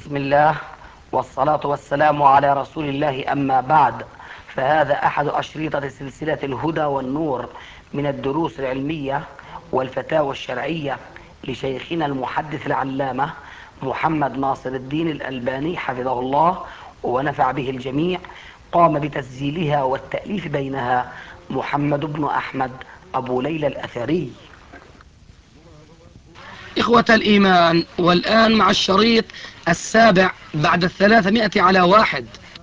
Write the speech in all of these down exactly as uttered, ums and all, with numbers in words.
بسم الله والصلاة والسلام على رسول الله، أما بعد، فهذا أحد أشريطة سلسلة الهدى والنور من الدروس العلمية والفتاوى الشرعية لشيخنا المحدث العلامة محمد ناصر الدين الألباني حفظه الله ونفع به الجميع. قام بتسجيلها والتأليف بينها محمد بن أحمد أبو ليلى الأثري. إخوة الإيمان، والآن مع الشريط السابع بعد الثلاثمائة على واحد.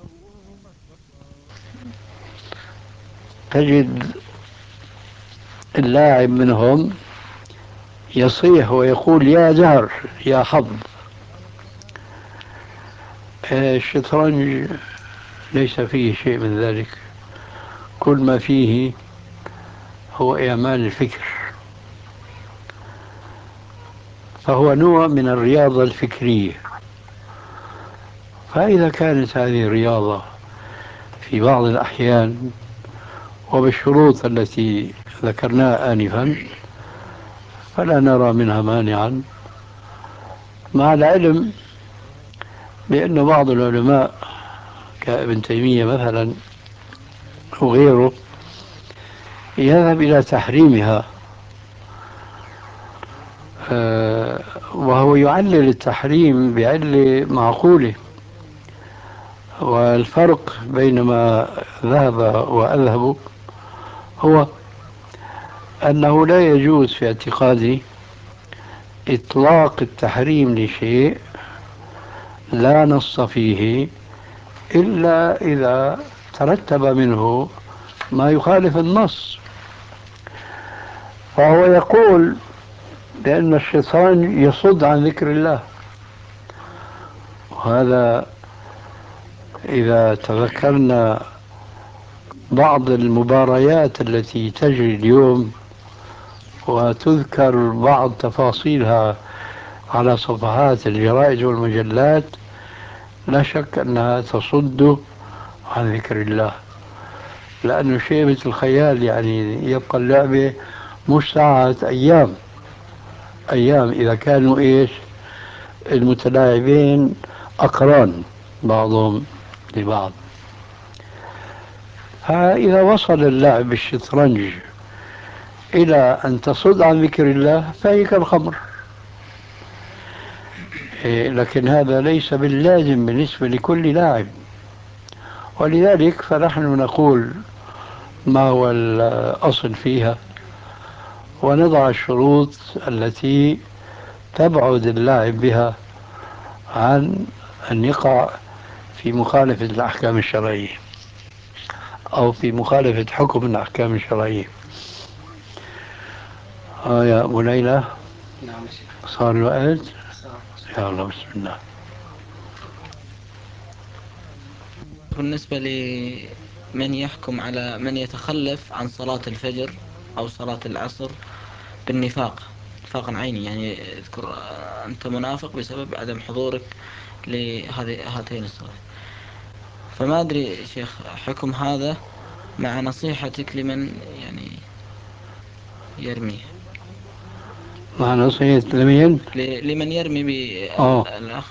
تجد اللاعب منهم يصيح ويقول يا جار يا حظ. الشطرنج ليس فيه شيء من ذلك، كل ما فيه هو إعمال الفكر، فهو نوع من الرياضة الفكرية. فإذا كانت هذه الرياضة في بعض الأحيان وبالشروط التي ذكرناها آنفا فلا نرى منها مانعا، مع العلم بأن بعض العلماء كابن تيمية مثلا وغيره يذهب إلى تحريمها، وهو يعلل التحريم بعلة معقولة. والفرق بين ما ذهب وأذهب هو أنه لا يجوز في اعتقادي إطلاق التحريم لشيء لا نص فيه إلا إذا ترتب منه ما يخالف النص. فهو يقول بأن الشيطان يصد عن ذكر الله، وهذا إذا تذكرنا بعض المباريات التي تجري اليوم وتذكر بعض تفاصيلها على صفحات الجرائد والمجلات، لا شك أنها تصد عن ذكر الله، لأنه شيء مثل الخيال، يعني يبقى اللعبة مش ساعات، أيام أيام إذا كانوا إيش المتلاعبين أقران بعضهم لبعض. فإذا وصل اللعب بالشطرنج إلى أن تصد عن ذكر الله فهي كالخمر. إيه، لكن هذا ليس باللازم بالنسبة لكل لاعب، ولذلك فنحن نقول ما هو الأصل فيها ونضع الشروط التي تبعد اللاعب بها عن أن يقع في مخالفة الأحكام الشرعية أو في مخالفة حكم من الأحكام الشرعية. آه يا أبو ليلى، نعم. صار الوقت؟ يا الله، بسم الله. بالنسبة لمن يحكم على من يتخلف عن صلاة الفجر أو صلاة العصر بالنفاق، نفاقا عيني، يعني اذكر أنت منافق بسبب عدم حضورك لهذه هاتين الصلاة، فما أدري شيخ حكم هذا مع نصيحتك لمن يعني يرمي مع نصيحة لمين؟ لمن يرمي آه بالأخ.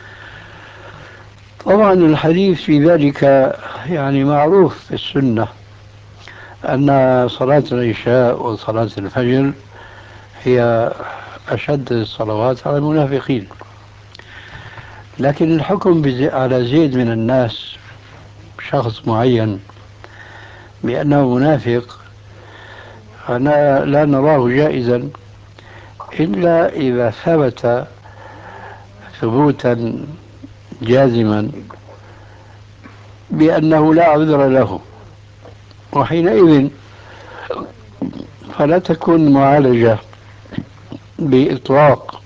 طبعا الحديث في ذلك يعني معروف في السنة، أن صلاة العشاء وصلاة الفجر هي أشد الصلوات على المنافقين. لكن الحكم على زيد من الناس، شخص معين، بأنه منافق، أنا لا نراه جائزا إلا إذا ثبت ثبوتا جازما بأنه لا عذر له، وحينئذ فلا تكون معالجة بإطلاق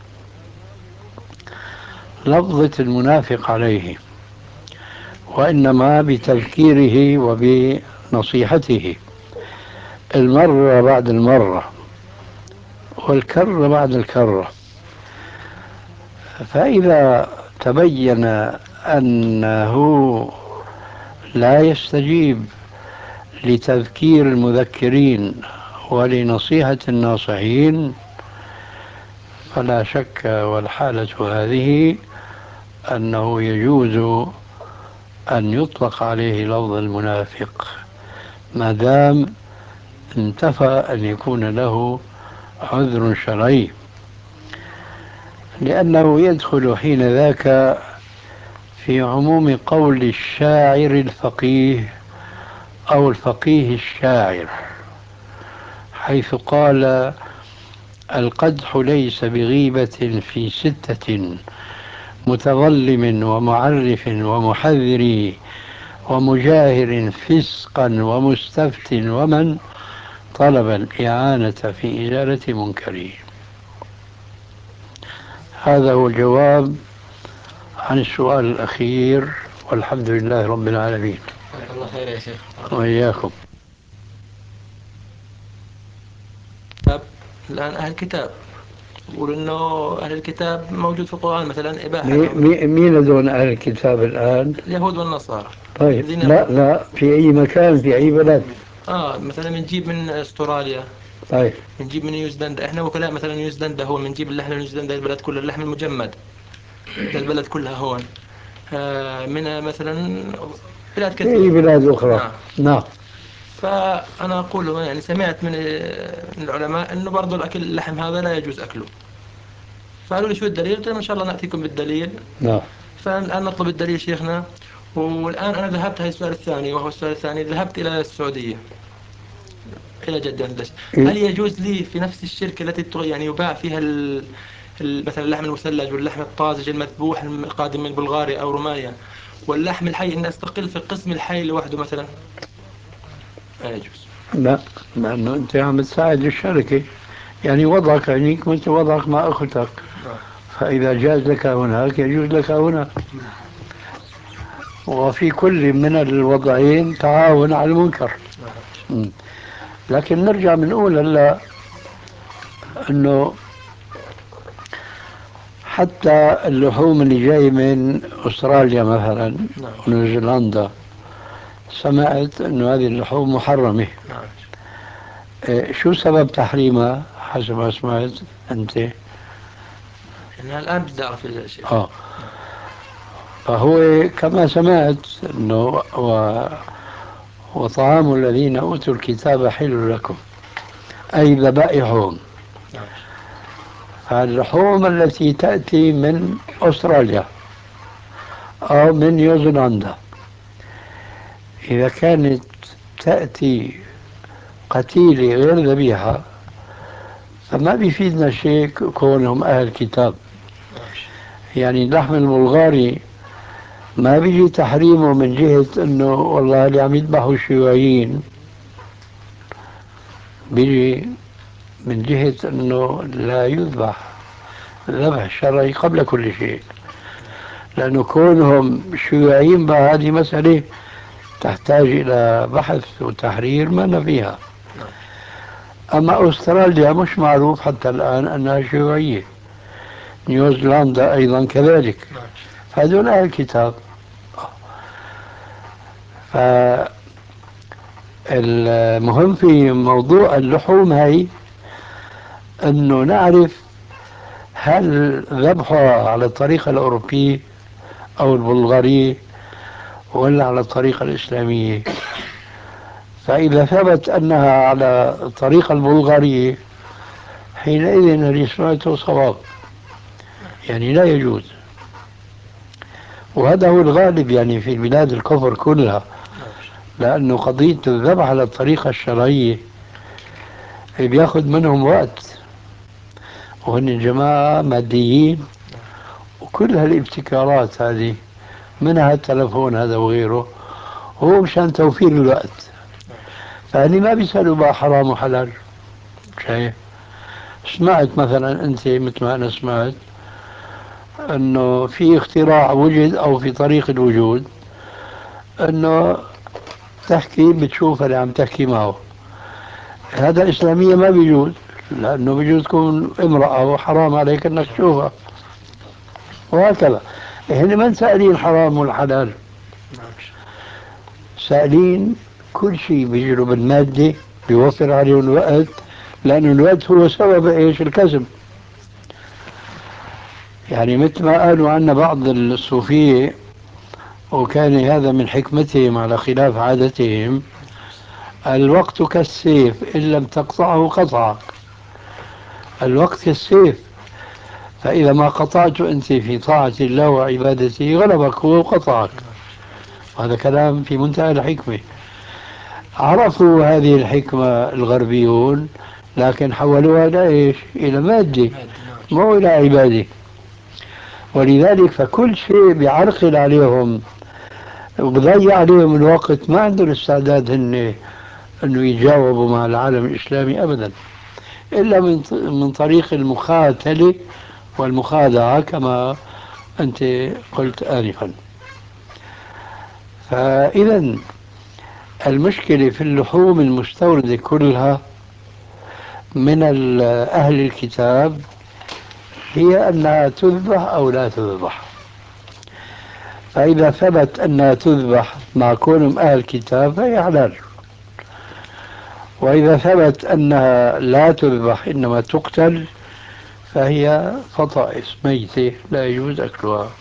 لفظة المنافق عليه، وإنما بتذكيره وبنصيحته المرة بعد المرة والكرة بعد الكرة. فإذا تبين أنه لا يستجيب لتذكير المذكرين ولنصيحة الناصحين، فلا شك والحالة هذه أنه يجوز أن يطلق عليه لفظ المنافق ما دام انتفى أن يكون له عذر شرعي، لأنه يدخل حين ذاك في عموم قول الشاعر الفقيه أو الفقيه الشاعر، حيث قال: القدح ليس بغيبة في ستة، متظلم ومعرف ومحذر ومجاهر فسقا ومستفت ومن طلب الإعانة في إزالة منكره. هذا هو الجواب عن السؤال الأخير، والحمد لله رب العالمين. الله خير يا شيخ. وإياكم. الآن أهل الكتاب يقول إنه أهل الكتاب موجود في القرآن مثلا إباحة مي- مي- مين هذول أهل الكتاب الآن؟ اليهود والنصارى. طيب، الذين لا يقول- لا، في أي مكان، في أي بلد؟ آه مثلا بنجيب من أستراليا، طيب، بنجيب من نيوزيلندا، إحنا وكلاء مثلا نيوزيلندا هون بنجيب اللحم من نيوزيلندا البلد كلها، اللحم المجمد للبلد كلها هون. آه من مثلا بلاد في أي كثيرة. بلاد أخرى؟ نعم. نعم. فأنا أقول يعني سمعت من من العلماء إنه برضو الأكل اللحم هذا لا يجوز أكله. فقالوا لي شو الدليل؟ قلت لهم إن شاء الله نأتيكم بالدليل. نعم. فالآن نطلب الدليل شيخنا. والآن أنا ذهبت، هذا السؤال الثاني، وهو السؤال الثاني، ذهبت إلى السعودية إلى جدة هندسة. هل يجوز لي في نفس الشركة التي تغ- يعني يباع فيها ال... ال- مثلا اللحم المثلج واللحم الطازج المذبوح القادم من بلغاريا أو رومانيا واللحم الحي، إن أستقل في القسم الحي لوحده مثلا؟ لا يجوز. لا، لأنه أنت عم تساعد الشركة، يعني وضعك هنيك مثل وضعك مع أختك، فإذا جاز لك هناك يجوز لك هنا، وفي كل من الوضعين تعاون على المنكر. م. لكن نرجع بنقول هلا انه حتى اللحوم اللي جاي من استراليا مثلا ونيوزيلندا، سمعت انه هذه اللحوم محرمه. نعم. إيه، شو سبب تحريمها حسب ما سمعت انت؟ إنها الآن بدي أعرف يا شيخ. اه فهو كما سمعت انه و... وطعام الذين اوتوا الكتاب حل لكم، اي ذبائحهم. نعم. اللحوم التي تأتي من أستراليا أو من نيوزيلندا إذا كانت تأتي قتيلة غير ذبيحة فما بيفيدنا شيء كونهم أهل كتاب. يعني اللحم البلغاري ما بيجي تحريمه من جهة أنه والله اللي عم يذبحوا الشيوعيين، بيجي من جهة أنه لا يذبح ذبح شرعي قبل كل شيء، لأنه كونهم شيوعيين بقى هذه مسألة تحتاج إلى بحث وتحرير ما فيها. أما أستراليا مش معروف حتى الآن أنها شيوعية، نيوزيلندا أيضا كذلك، هذول أهل الكتاب. فالمهم في موضوع اللحوم هاي أنه نعرف هل ذبحها على الطريقة الأوروبية أو البلغارية ولا على الطريقة الإسلامية. فإذا ثبت أنها على الطريقة البلغارية حينئذ اللي سمعته صواب، يعني لا يجوز. وهذا هو الغالب يعني في بلاد الكفر كلها، لأنه قضية الذبح على الطريقة الشرعية بياخذ منهم وقت، وهن جماعة ماديين، وكل هالابتكارات هذه منها التلفون هذا وغيره هو مشان توفير الوقت. فهني ما بيسألوا بقى حرام وحلال. شايف؟ سمعت مثلا أنت مثل ما أنا سمعت أنه في اختراع وجد أو في طريق الوجود أنه تحكي بتشوف اللي عم تحكي معه، هذا إسلامية ما بيجوز، لأنه بيجوز تكون امرأة وحرام عليك أنك تشوفها، وهكذا. هن ما سائلين الحرام والحلال، سائلين كل شيء بيجروا بالمادة بيوفر عليهم الوقت، لأن الوقت هو سبب إيش؟ الكسب. يعني مثل ما قالوا عنا بعض الصوفية، وكان هذا من حكمتهم على خلاف عادتهم: الوقت كالسيف إن لم تقطعه قطعك. الوقت كالسيف، فإذا ما قطعت أنت في طاعة الله وعبادته غلبك هو وقطعك. هذا كلام في منتهى الحكمة. عرفوا هذه الحكمة الغربيون، لكن حولوها إلى إيش؟ إلى مادة، مو إلى عبادة. ولذلك فكل شيء بيعرقل عليهم وبضيع عليهم الوقت، ما عندهم استعداد هن أنه يجاوبوا مع العالم الإسلامي أبدا، إلا من من طريق المخاتلة والمخادعة كما أنت قلت آنفا. فإذا المشكلة في اللحوم المستوردة كلها من أهل الكتاب هي أنها تذبح أو لا تذبح. فإذا ثبت أنها تذبح مع كونهم أهل الكتاب فهي حلال، وإذا ثبت أنها لا تذبح إنما تقتل فهي فطائس ميتة لا يجوز أكلها.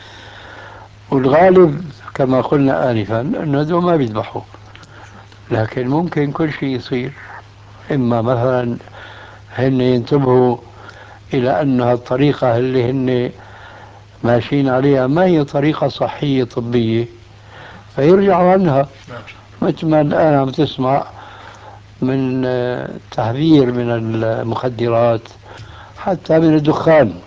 والغالب كما قلنا آنفا أنه هذول ما بيذبحوا، لكن ممكن كل شيء يصير. إما مثلا هن ينتبهوا إلى أن الطريقة اللي هن ماشيين عليها ما هي طريقة صحية طبية فيرجعوا عنها، مثل ما الآن عم تسمع من تحذير من المخدرات حتى من الدخان.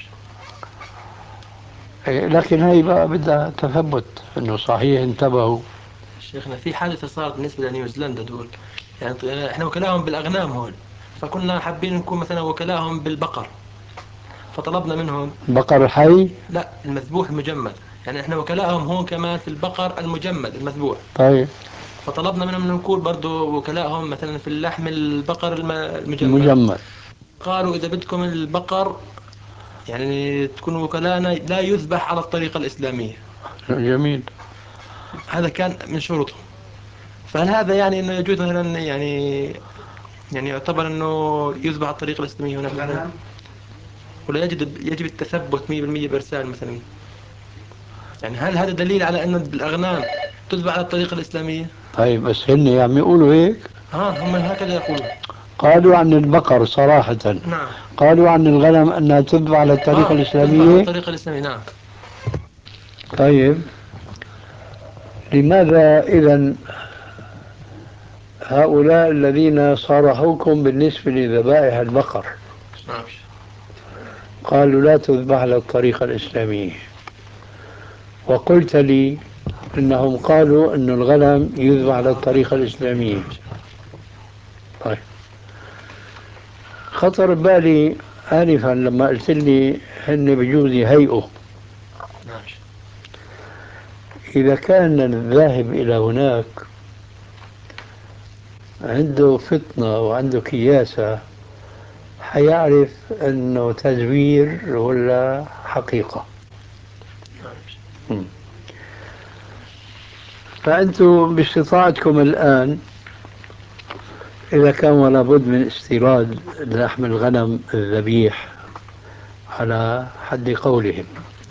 لكن هاي بقى بدها تثبت انه صحيح انتبهوا. شيخنا في حادثة صارت بالنسبة لنيوزيلندا دول، يعني احنا وكلاهم بالاغنام هون، فكنا حابين نكون مثلا وكلاهم بالبقر، فطلبنا منهم. بقر الحي؟ لا، المذبوح المجمد، يعني احنا وكلاهم هون كمان في البقر المجمد المذبوح. طيب. فطلبنا منهم نكون برضو وكلاهم مثلا في اللحم البقر المجمد. المجمد قالوا إذا بدكم البقر يعني تكونوا وكلانا لا يذبح على الطريقة الإسلامية. جميل. هذا كان من شروطهم. فهل هذا يعني أنه يجوز مثلا يعني يعني يعتبر أنه يذبح على الطريقة الإسلامية هناك مثلا، ولا يجب يجب التثبت مية بالمية بإرسال مثلا؟ يعني هل هذا دليل على أن الأغنام تذبح على الطريقة الإسلامية؟ طيب بس هن عم يقولوا هيك؟ ها هم هكذا يقولون. قالوا عن البقر صراحة. نعم. قالوا عن الغنم أنها تذبح على الطريقة آه الإسلامية. تذبح على الطريقة الإسلامية، نعم. طيب لماذا إذن هؤلاء الذين صارحوكم بالنسبة لذبائح البقر نعم. قالوا لا تذبح على الطريقة الإسلامية، وقلت لي إنهم قالوا أن الغنم يذبح على الطريقة الإسلامية؟ طيب خطر بالي آنفا لما قلت لي هن بجوز يهيئوا. إذا كان الذاهب إلى هناك عنده فطنة وعنده كياسة حيعرف أنه تزوير ولا حقيقة. فأنتم باستطاعتكم الآن إذا كان ولا بد من استيراد لحم الغنم الذبيح على حد قولهم،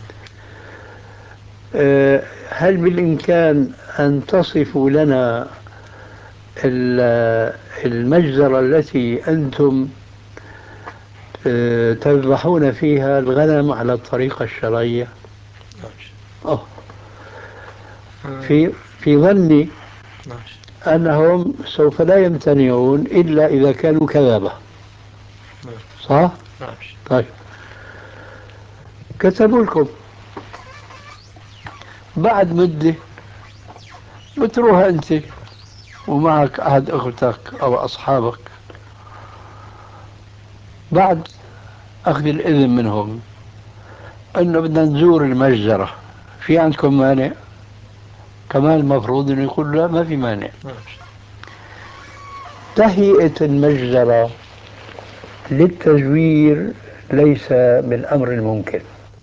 هل بالإمكان أن تصفوا لنا المجزرة التي أنتم تذبحون فيها الغنم على الطريقة الشرعية؟ أوه. في في ظني أنهم سوف لا يمتنعون إلا إذا كانوا كذابة. صح؟ طيب كتبوا لكم بعد مدة بتروح أنت ومعك أحد أختك أو أصحابك بعد أخذ الإذن منهم أنه بدنا نزور المجزرة، في عندكم مانع؟ كمان المفروض أنه يقول لا ما في مانع. تهيئة المجزرة للتزوير ليس بالأمر الممكن.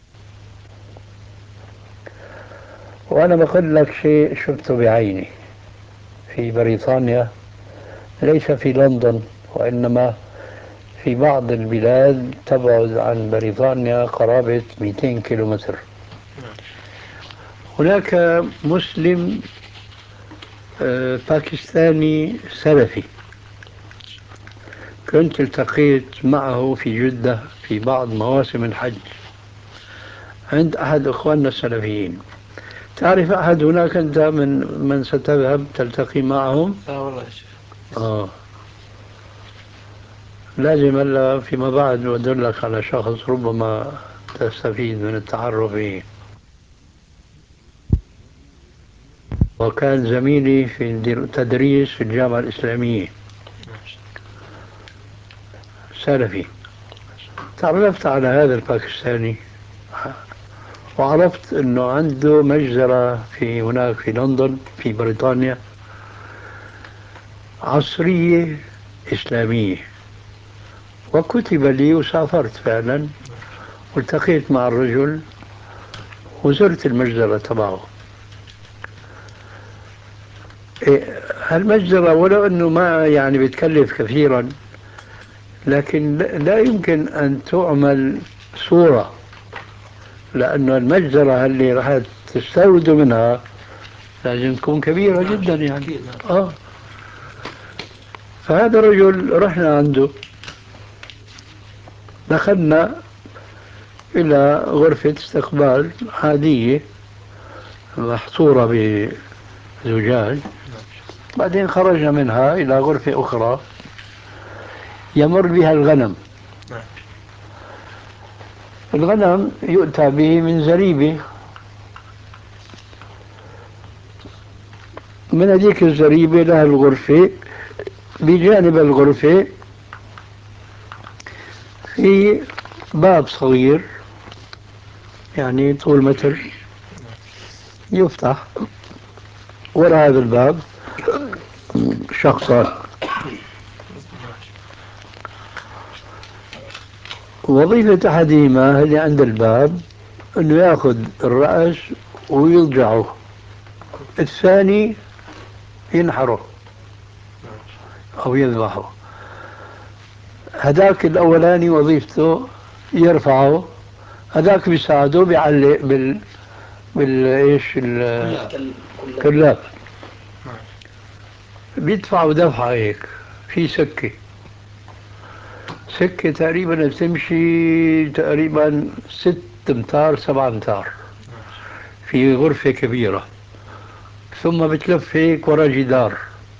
وأنا بقول لك شيء شفته بعيني في بريطانيا، ليس في لندن وإنما في بعض البلاد تبعد عن بريطانيا قرابة مئتين كيلومتر. هناك مسلم آه، باكستاني سلفي كنت التقيت معه في جدة في بعض مواسم الحج عند أحد إخواننا السلفيين. تعرف أحد هناك أنت من من ستذهب تلتقي معهم؟ لا والله يا شيخ. آه لازم ألا فيما بعد أدلك على شخص ربما تستفيد من التعرف به. وكان زميلي في التدريس في الجامعة الإسلامية سلفي. تعرفت على هذا الباكستاني وعرفت أنه عنده مجزرة في هناك في لندن في بريطانيا عصرية إسلامية، وكتب لي وسافرت فعلا والتقيت مع الرجل وزرت المجزرة تبعه. إيه، هالمجزرة ولو أنه ما يعني بتكلف كثيرا، لكن لا يمكن أن تعمل صورة، لأنه المجزرة اللي راح تستوردوا منها لازم تكون كبيرة نعم. جدا يعني. أكيد نعم. آه فهذا الرجل رحنا عنده، دخلنا إلى غرفة استقبال عادية محصورة بزجاج، بعدين خرجنا منها إلى غرفة أخرى يمر بها الغنم. نعم. الغنم يؤتى به من زريبة، من هذيك الزريبة لها الغرفة، بجانب الغرفة في باب صغير يعني طول متر يفتح، وراء هذا الباب شخصان. وظيفة أحدهما اللي عند الباب أنه يأخذ الرأس ويضجعه، الثاني ينحره أو يذبحه. هذاك الأولاني وظيفته يرفعه، هذاك بيساعده بيعلق بال بالإيش الكلاب، بيدفعوا دفعة هيك في سكة سكة تقريبا بتمشي تقريبا ست امتار سبع امتار في غرفة كبيرة، ثم بتلف هيك ورا جدار،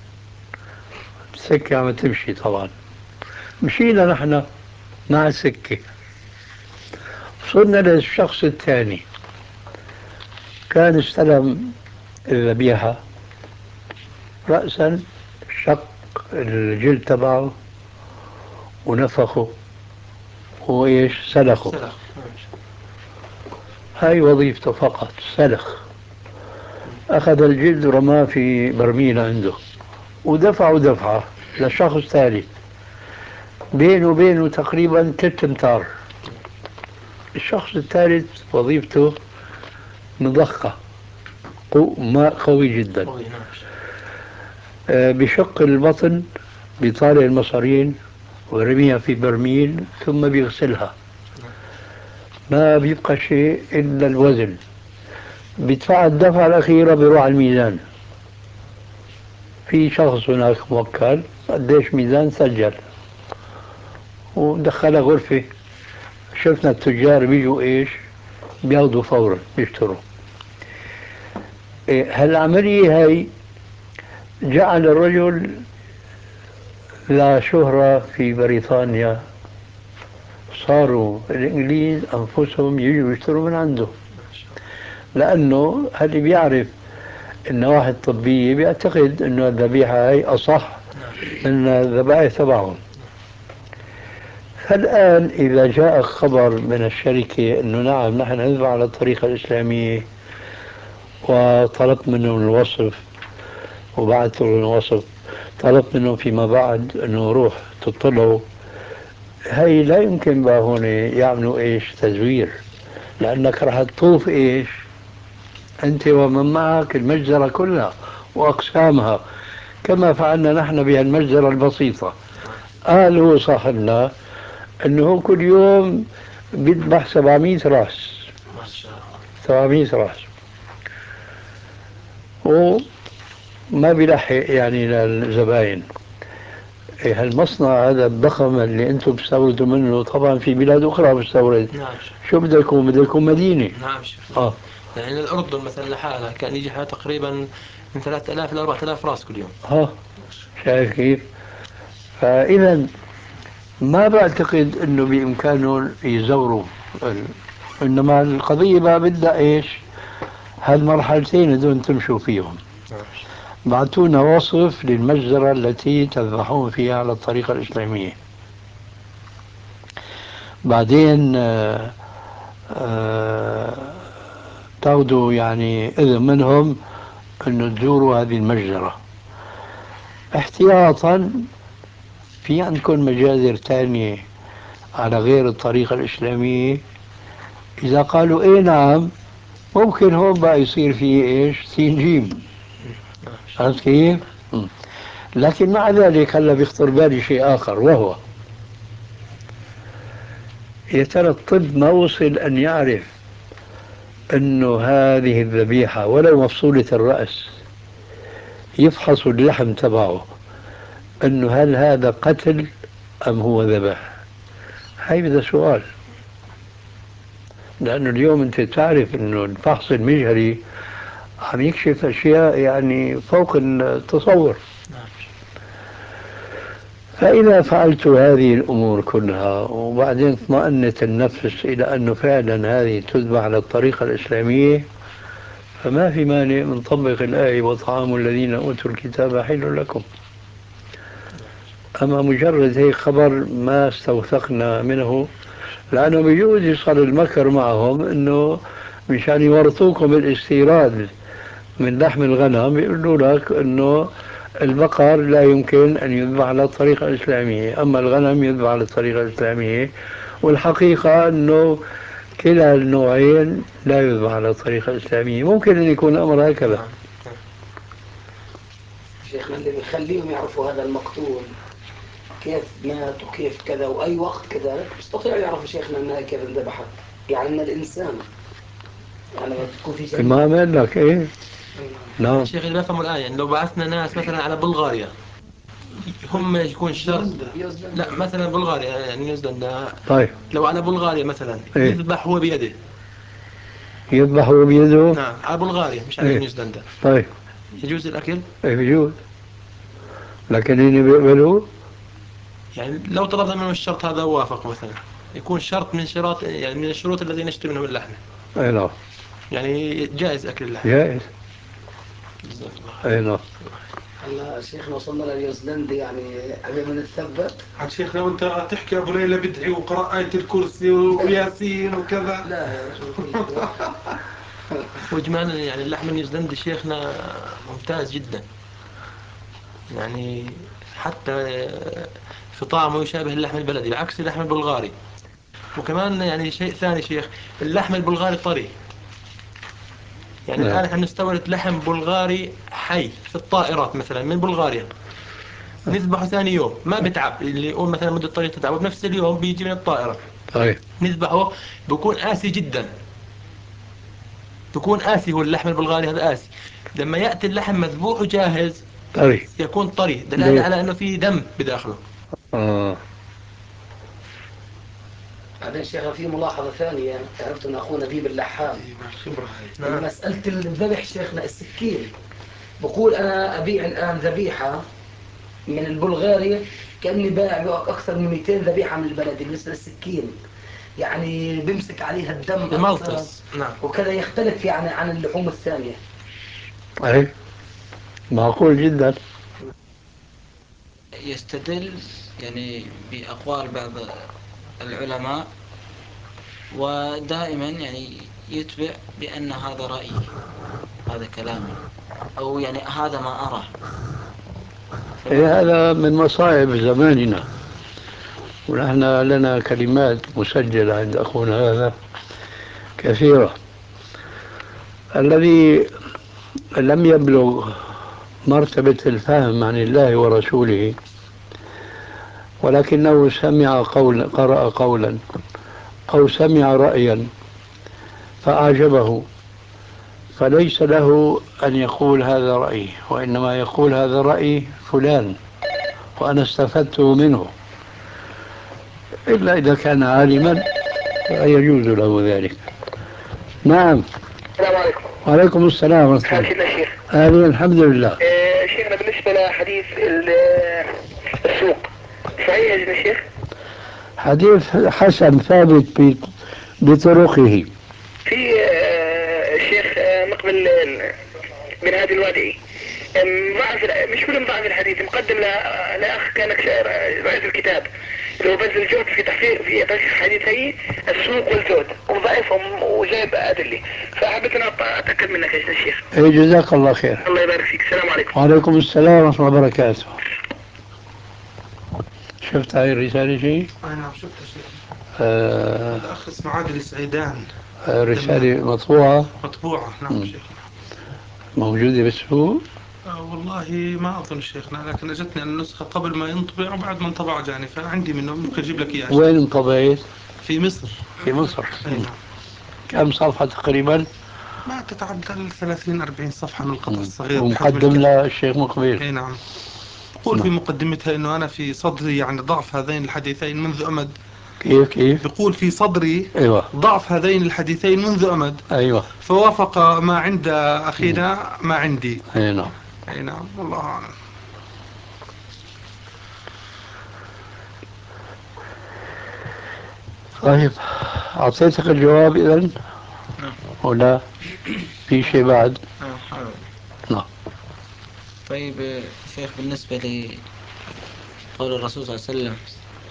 السكة عم تمشي. طبعا مشينا نحن مع السكة، وصلنا للشخص الثاني، كان استلم الذبيحة رأسا، شق الجلد تبعه ونفخه وإيش سلخه. سلخ. هاي وظيفته فقط، سلخ. أخذ الجلد ورماه في برميل عنده ودفعه دفعة لشخص ثالث، بينه وبينه تقريبا ثلاث امتار. الشخص الثالث وظيفته مضخة، ماء قوي جدا، قوي. نعم. آه، بشق البطن بيطالع المصارين ورميها في برميل ثم بيغسلها، ما بيبقى شيء إلا الوزن. بيدفع الدفعة الأخيرة بيروح على الميزان، في شخص هناك موكل قديش ميزان سجل ودخلها غرفة. شفنا التجار بيجوا إيش بياخذوا فورا بيشتروا. إيه، هالعملية هاي جعل الرجل لا شهرة في بريطانيا، صاروا الإنجليز أنفسهم يجوا يشتروا من عنده، لأنه اللي بيعرف النواحي الطبية بيعتقد أنه الذبيحة هاي أصح من الذبائح تبعهم. فالآن إذا جاء خبر من الشركة أنه نعم نحن نذبح على الطريقة الإسلامية، وطلبت منهم الوصف وبعثت لهم الوصف، طلبت منهم فيما بعد أنه روح تطلعوا، هاي لا يمكن بقى هون يعملوا إيش تزوير، لأنك راح تطوف إيش أنت ومن معك المجزرة كلها وأقسامها، كما فعلنا نحن بهالمجزرة البسيطة. قال هو صاحبنا انه هو كل يوم بيذبح سبعمية راس. ما شاء الله. سبعمية راس، وما بيلحق يعني للزباين. إيه هالمصنع هذا الضخم اللي انتم بتستوردوا منه، طبعا في بلاد اخرى بتستورد. نعم شيخ. شو بدكم بدكم مدينه. نعم شيخ. اه يعني الأردن مثلا لحالها كان يجي حوالي تقريبا من ثلاثة آلاف إلى أربعة آلاف راس كل يوم. اه شايف كيف؟ فاذا ما بعتقد انه بامكانهم يزوروا ال... انما القضيه بقى بدها ايش؟ هالمرحلتين هذول تمشوا فيهم. نعم. بعثونا وصف للمجزرة التي تذبحون فيها على الطريقة الإسلامية. بعدين آه، آه، تاخذوا يعني إذن منهم أنه تزوروا هذه المجزرة احتياطا. في عندكم مجازر ثانية على غير الطريقة الإسلامية؟ إذا قالوا إيه نعم، ممكن هون بقى يصير في إيش سين جيم. نعم. عرفت كيف؟ م. لكن مع ذلك هلا بيخطر بالي شيء آخر، وهو يا ترى الطب ما وصل أن يعرف أنه هذه الذبيحة ولو مفصولة الرأس يفحصوا اللحم تبعه أنه هل هذا قتل أم هو ذبح؟ هاي بدها سؤال. لأنه اليوم أنت تعرف أنه الفحص المجهري عم يكشف أشياء يعني فوق التصور. نعم. فإذا فعلت هذه الأمور كلها وبعدين اطمأنت النفس إلى أنه فعلا هذه تذبح على الطريقة الإسلامية، فما في مانع من طبق الآية وطعام الذين أوتوا الكتاب حل لكم. أما مجرد هيك خبر ما استوثقنا منه، لأنه بيجوز يصل المكر معهم أنه مشان يورطوكم بالاستيراد من لحم الغنم، يقولوا لك أنه البقر لا يمكن أن يذبح على الطريقة الإسلامية، أما الغنم يذبح على الطريقة الإسلامية. والحقيقة أنه كلا النوعين لا يذبح على الطريقة الإسلامية. ممكن أن يكون الأمر هكذا. نعم. شيخنا اللي بيخليهم يعرفوا هذا المقتول كيف مات وكيف كذا وأي وقت كذا، بيستطيعوا يعرفوا شيخنا أنها كيف انذبحت. يعني أن الإنسان يعني لما بتكون في جريمة. ما قال لك إيه؟ نعم. شيخ اللي بفهموا الآن، يعني لو بعثنا ناس مثلا على بلغاريا، هم يكون شرط. لا مثلا بلغاريا يعني نيوزيلندا. طيب لو على بلغاريا مثلا إيه؟ يذبح هو بيده. يذبح هو بيده؟ نعم على بلغاريا مش على إيه؟ نيوزيلندا. طيب يجوز الأكل؟ إيه بيجوز، لكن هن بيقبلوا. يعني لو طلبنا منه الشرط هذا وافق مثلا، يكون شرط من شروط يعني من الشروط الذين نشتري منهم اللحمة، أي نعم يعني جائز أكل اللحم. جائز. جزاك الله خير. أي نعم. هلا شيخنا وصلنا لنيوزيلندا، يعني قبل ما نتثبت. عاد شيخ لو انت تحكي ابو ليلى بدعي وقرأ آية الكرسي وياسين وكذا. لا يا رجل. وإجمالا يعني اللحم النيوزيلندي شيخنا ممتاز جدا، يعني حتى في طعمه يشابه اللحم البلدي بعكس اللحم البلغاري. وكمان يعني شيء ثاني شيخ، اللحم البلغاري طري. يعني نعم. الآن احنا نستورد لحم بلغاري حي في الطائرات مثلا من بلغاريا، نذبحه ثاني يوم ما بتعب، اللي يقول مثلا مدة طريق تتعب نفس اليوم بيجي من الطائرة طيب نذبحه. بيكون قاسي جدا، بيكون قاسي. هو اللحم البلغاري هذا قاسي. لما يأتي اللحم مذبوح وجاهز طيب يكون طري، دلالة ليه؟ على أنه في دم بداخله. آه. بعدين شيخنا في ملاحظة ثانية، عرفت أن أخونا نبيب اللحام مع الخبرة هاي. إن نعم. مسألة الذبح شيخنا السكين، بقول أنا أبيع الآن ذبيحة من البلغاري كأني بايع أكثر من مئتين ذبيحة من البلد. بالنسبة للسكين يعني بيمسك عليها الدم أكثر بملطس. نعم. وكذا، يختلف يعني عن اللحوم الثانية. أي معقول جدا. يستدل يعني بأقوال بعض العلماء، ودائما يعني يتبع بأن هذا رأيي، هذا كلامي، أو يعني هذا ما أرى. إيه فما هذا من مصائب زماننا، ونحن لنا كلمات مسجلة عند أخونا هذا كثيرة. الذي لم يبلغ مرتبة الفهم عن الله ورسوله ولكنه سمع قول قرأ قولا أو سمع رأيا فأعجبه، فليس له أن يقول هذا رأيي، وإنما يقول هذا رأي فلان وأنا استفدت منه، إلا إذا كان عالما يجوز له ذلك. نعم. السلام عليكم. وعليكم السلام ورحمة الله. سيدنا الشيخ. آمين الحمد لله. آه شيخنا بالنسبة لحديث ال- السوق صحيح يا سيدنا الشيخ؟ حديث حسن ثابت ب- بطرقه. في آه الشيخ آه مقبل من هذه الوادعي ضعف، مش كلهم ضعف الحديث، مقدم ل- لأخ كان رئيس الكتاب اللي هو بذل الجهد في تحقيق في تحقيق حديثي السوق والزهد وضعفهم وجايب أدلة، فحبيت أن أتأكد منك يا سيدنا الشيخ. إيه جزاك الله خير. الله يبارك فيك. السلام عليكم. وعليكم السلام ورحمة الله وبركاته. شفت هاي الرسالة شيء؟ أي نعم شفتها شيخ. آه الأخ اسمه عادل السعيدان. آه رسالة مطبوعة مطبوعة نعم شيخنا. موجودة بالسوق؟ آه والله ما أظن شيخنا، لكن أجتني النسخة قبل ما ينطبع وبعد ما انطبع جاني، فعندي منه ممكن أجيب لك إياه. وين انطبعت؟ في مصر. في مصر. أي نعم. كم صفحة تقريبا؟ ما تتعدى ثلاثين أربعين صفحة من القطع الصغير بحجم ومقدم الكتاب. للشيخ مقبل. أي نعم. يقول في مقدمتها أنه أنا في صدري يعني ضعف هذين الحديثين منذ أمد. كيف كيف؟ بيقول في صدري أيوة. ضعف هذين الحديثين منذ أمد. أيوة. فوافق ما عند أخينا ما عندي. أي نعم. أي نعم والله أعلم. طيب أعطيتك الجواب إذن نعم. ولا في شيء بعد؟ نعم حاضر. نعم. طيب آه، شيخ بالنسبة لقول الرسول صلى الله عليه وسلم،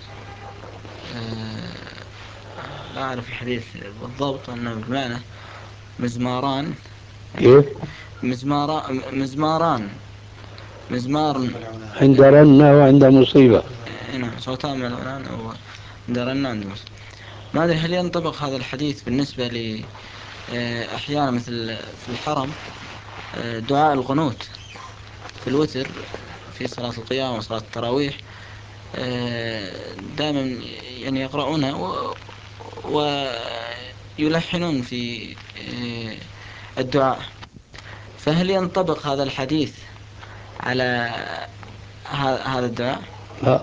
آه، لا أعرف الحديث بالضبط أنه بمعنى مزماران، كيف؟ مزماران مزماران مزمار عند رنة وعند مصيبة. آه، نعم صوتان من العنان أو درنا عند مسلم. ما أدري هل ينطبق هذا الحديث بالنسبة ل آه، أحيانا مثل في الحرم آه، دعاء القنوت في الوتر في صلاة القيام وصلاة التراويح، دائما يعني يقرؤونها و- ويلحنون في آه، الدعاء، فهل ينطبق هذا الحديث على ه- هذا الدعاء؟ لا،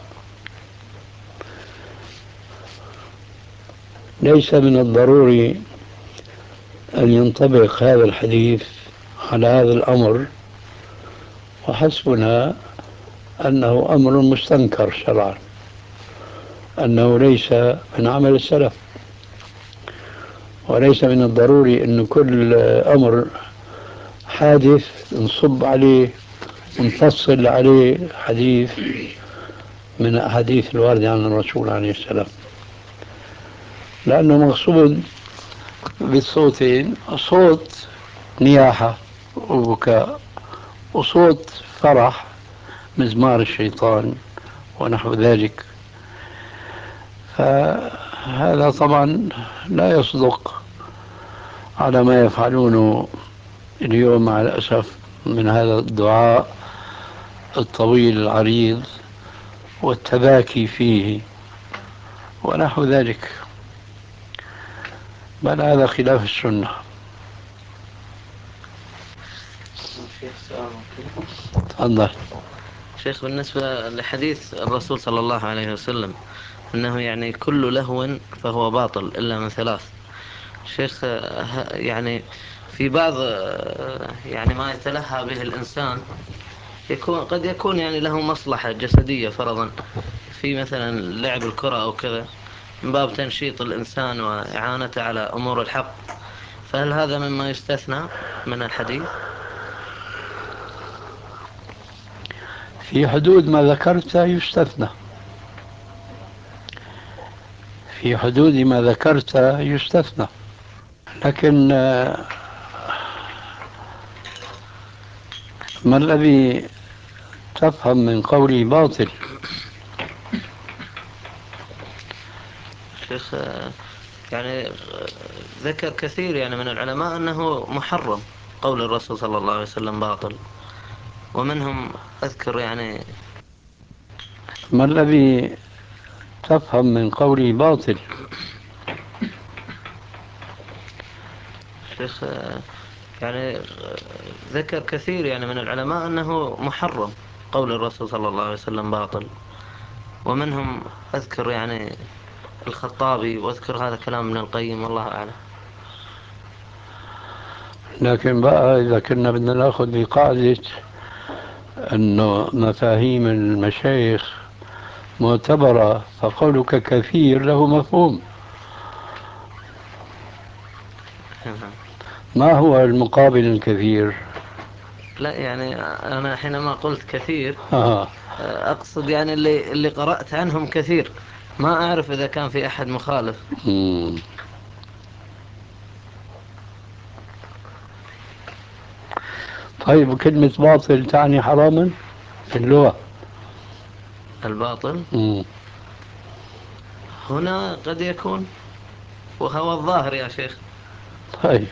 ليس من الضروري أن ينطبق هذا الحديث على هذا الأمر، وحسبنا أنه أمر مستنكر شرعا، أنه ليس من عمل السلف، وليس من الضروري أن كل أمر حادث نصب عليه ونفصل عليه حديث من أحاديث الواردة عن الرسول عليه السلام، لأنه مقصود بالصوتين صوت نياحة وبكاء وصوت فرح مزمار الشيطان ونحو ذلك، فهذا طبعا لا يصدق على ما يفعلونه اليوم مع الأسف من هذا الدعاء الطويل العريض والتباكي فيه ونحو ذلك، بل هذا خلاف السنة. تفضل. شيخ بالنسبة لحديث الرسول صلى الله عليه وسلم أنه يعني كل لهو فهو باطل إلا من ثلاث، شيخ ه- يعني في بعض آه، يعني ما يتلهى به الإنسان يكون قد يكون يعني له مصلحة جسدية فرضا في مثلا لعب الكرة أو كذا من باب تنشيط الإنسان وإعانته على أمور الحق، فهل هذا مما يستثنى من الحديث؟ في حدود ما ذكرت يستثنى، في حدود ما ذكرت يستثنى، لكن آه، ما الذي تفهم من قولي باطل؟ شيخ آه، يعني آه، ذكر كثير يعني من العلماء أنه محرم، قول الرسول صلى الله عليه وسلم باطل، ومنهم أذكر يعني ما الذي تفهم من قولي باطل. شيخ آه، يعني آه، ذكر كثير يعني من العلماء أنه محرم، قول الرسول صلى الله عليه وسلم باطل، ومنهم أذكر يعني الخطابي، وأذكر هذا كلام ابن القيم، والله أعلم. لكن بقى إذا كنا بدنا ناخذ بقاعدة أنه مفاهيم المشايخ معتبرة، فقولك كثير له مفهوم. ما هو المقابل الكثير؟ لا يعني أنا حينما قلت كثير آه. أقصد يعني اللي, اللي قرأت عنهم كثير، ما أعرف إذا كان في أحد مخالف. مم. طيب، كلمة باطل تعني حراما في اللغة؟ الباطل مم. هنا قد يكون، وهو الظاهر يا شيخ. طيب،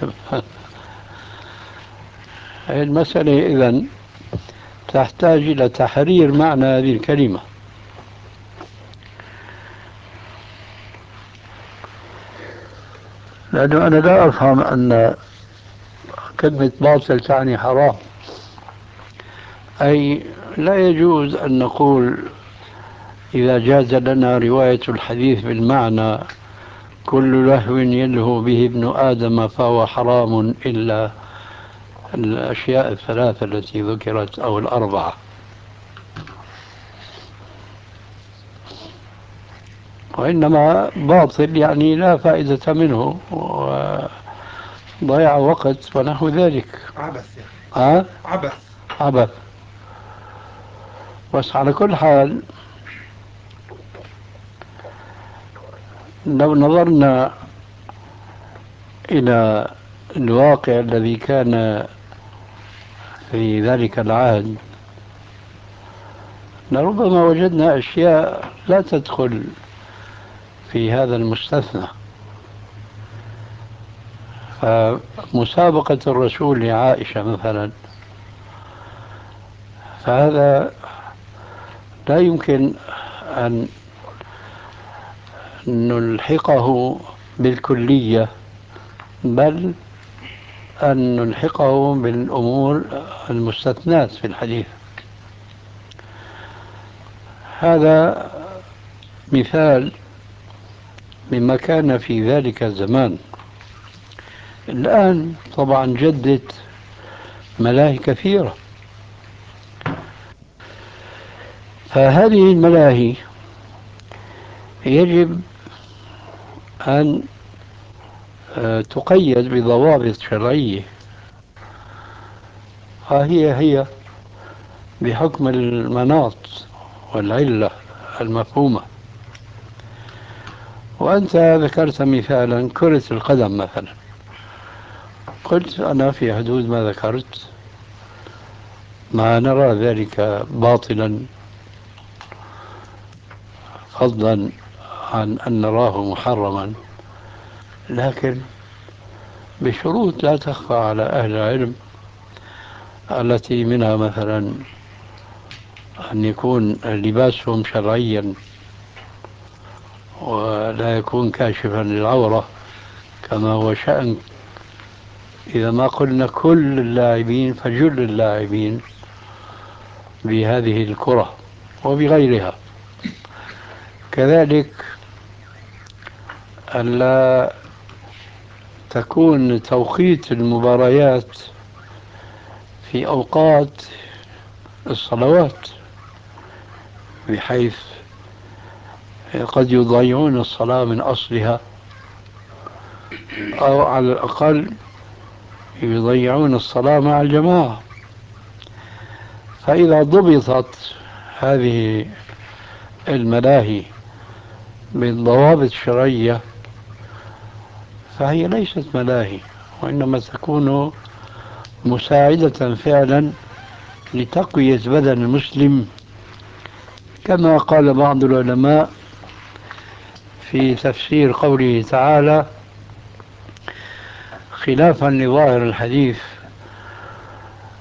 هذه المسألة إذن تحتاج إلى تحرير معنى هذه الكلمة، لأنه أنا لا أفهم أن كلمة باطل تعني حرام. أي لا يجوز أن نقول إذا جاز لنا رواية الحديث بالمعنى كل لهو يلهو به ابن آدم فهو حرام إلا الأشياء الثلاثة التي ذكرت أو الأربعة. وإنما باطل يعني لا فائدة منه وضيع وقت ونحو ذلك. عبث يا ها؟ عبث. عبث. بس على كل حال، لو نظرنا إلى الواقع الذي كان في ذلك العهد لربما وجدنا أشياء لا تدخل في هذا المستثنى. فمسابقة الرسول لعائشة مثلا، فهذا لا يمكن أن نلحقه بالكلية، بل أن نلحقه بالأمور المستثنات في الحديث. هذا مثال مما كان في ذلك الزمان. الآن طبعا جدت ملاهي كثيرة، فهذه الملاهي يجب أن تقيد بضوابط شرعية، هي هي بحكم المناط والعلة المفهومة. وأنت ذكرت مثالا كرة القدم مثلا، قلت أنا في حدود ما ذكرت ما نرى ذلك باطلا، فضلا عن أن نراه محرما، لكن بشروط لا تخفى على أهل العلم، التي منها مثلا أن يكون لباسهم شرعيا ولا يكون كاشفا للعورة كما هو شأن، إذا ما قلنا كل اللاعبين فجل اللاعبين بهذه الكرة وبغيرها. كذلك ألا تكون توقيت المباريات في أوقات الصلوات، بحيث قد يضيعون الصلاة من أصلها، أو على الأقل يضيعون الصلاة مع الجماعة. فإذا ضبطت هذه الملاهي بالضوابط الشرعية فهي ليست ملاهي، وإنما تكون مساعدة فعلا لتقوية بدن المسلم، كما قال بعض العلماء في تفسير قوله تعالى خلافا لظاهر الحديث: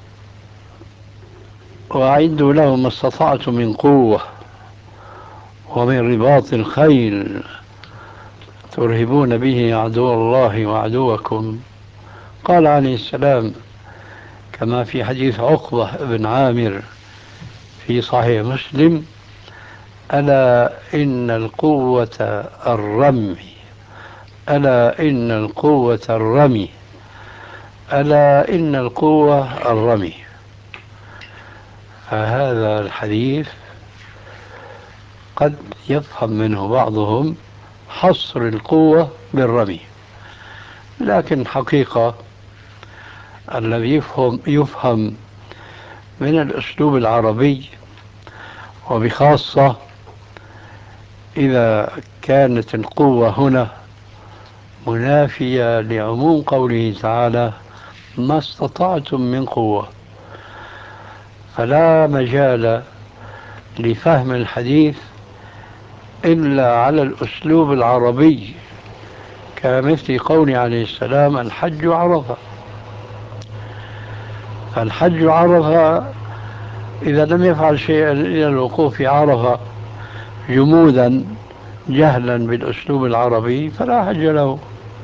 وأعدوا لهم ما استطعتم من قوة ومن رباط الخيل ترهبون به عدو الله وعدوكم. قال عليه السلام كما في حديث عقبة بن عامر في صحيح مسلم: ألا إن القوة الرمي، ألا إن القوة الرمي، ألا إن القوة الرمي. فهذا الحديث قد يفهم منه بعضهم حصر القوة بالرمي، لكن حقيقة الذي يفهم, يفهم من الأسلوب العربي، وبخاصة إذا كانت القوة هنا منافية لعموم قوله تعالى: ما استطعتم من قوة، فلا مجال لفهم الحديث إلا على الأسلوب العربي، كمثل قول عليه السلام: الحج عرفة. فالحج عرفة إذا لم يفعل شيئا إلى الوقوف في عرفة جمودا جهلا بالأسلوب العربي فلا حج له.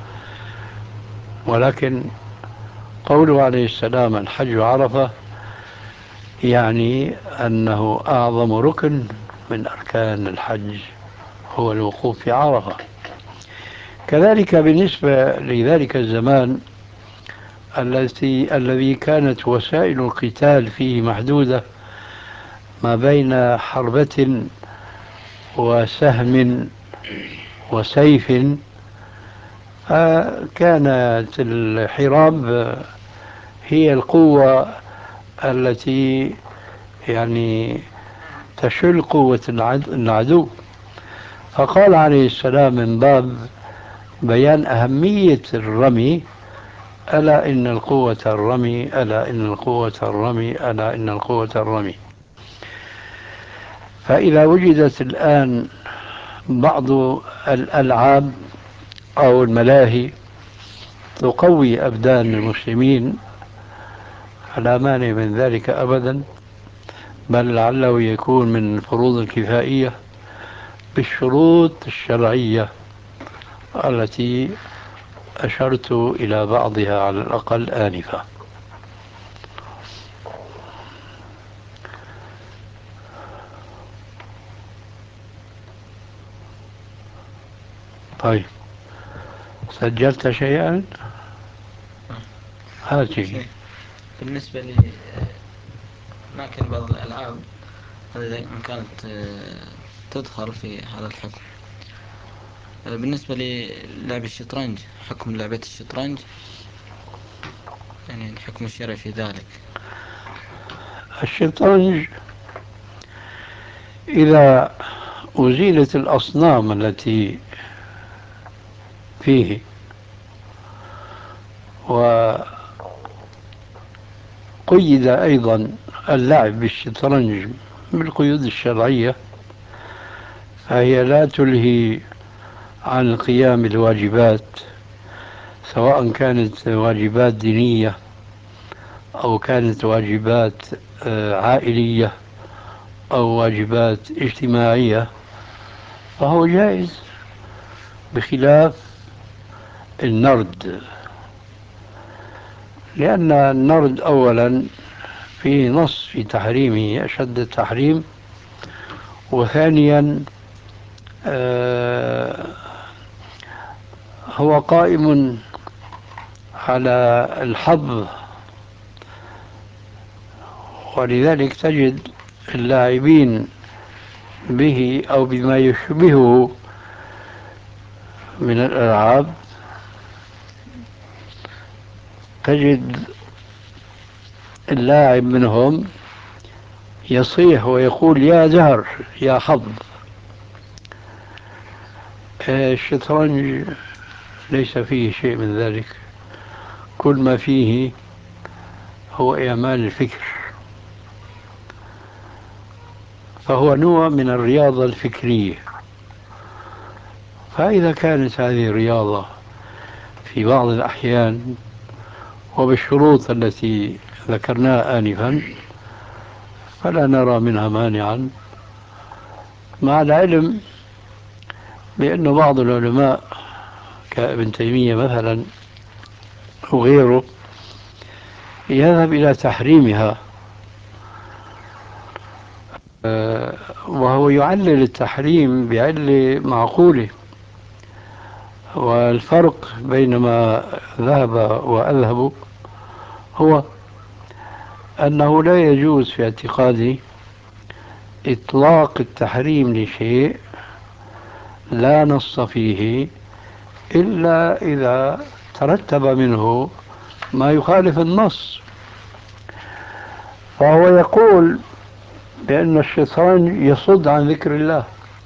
ولكن قوله عليه السلام الحج عرفة يعني أنه أعظم ركن من أركان الحج هو الوقوف في عرفة. كذلك بالنسبة لذلك الزمان الذي الذي كانت وسائل القتال فيه محدودة، ما بين حربة وسهم وسيف، فكانت الحراب هي القوة التي يعني تشل قوة العدو. فقال عليه السلام من باب بيان أهمية الرمي: ألا إن القوة الرمي، ألا إن القوة الرمي، ألا إن القوة الرمي. فإذا وجدت الآن بعض الألعاب أو الملاهي تقوي أبدان المسلمين فلا مانع من ذلك أبدا، بل لعله يكون من الفروض الكفائية بالشروط الشرعية التي أشرت إلى بعضها على الأقل آنفا. طيب، سجلت شيئا؟ هاتي. بالنسبة لي أماكن بعض الألعاب إذا إن كانت تدخل في هذا الحكم. بالنسبة للعب الشطرنج، حكم لعبة الشطرنج يعني الحكم الشرعي في ذلك. الشطرنج إذا أزيلت الأصنام التي فيه وقيد أيضا اللعب بالشطرنج بالقيود الشرعية، فهي لا تلهي عن القيام بالواجبات، سواء كانت واجبات دينية أو كانت واجبات عائلية أو واجبات اجتماعية، فهو جائز، بخلاف النرد. لأن النرد أولا فيه نص في تحريمه أشد التحريم، وثانيا آه هو قائم على الحظ، ولذلك تجد اللاعبين به أو بما يشبهه من الألعاب، تجد اللاعب منهم يصيح ويقول: يا زهر يا حظ. الشطرنج ليس فيه شيء من ذلك، كل ما فيه هو إعمال الفكر، فهو نوع من الرياضة الفكرية. فإذا كانت هذه الرياضة في بعض الأحيان وبالشروط التي ذكرناها آنفا فلا نرى منها مانعا، مع العلم بأن بعض العلماء كابن تيمية مثلا وغيره يذهب إلى تحريمها، وهو يعلل التحريم بعلة معقولة. والفرق بين ما ذهب وأذهب هو أنه لا يجوز في اعتقادي إطلاق التحريم لشيء لا نص فيه إلا إذا ترتب منه ما يخالف النص. فهو يقول بأن الشيطان يصد عن ذكر الله،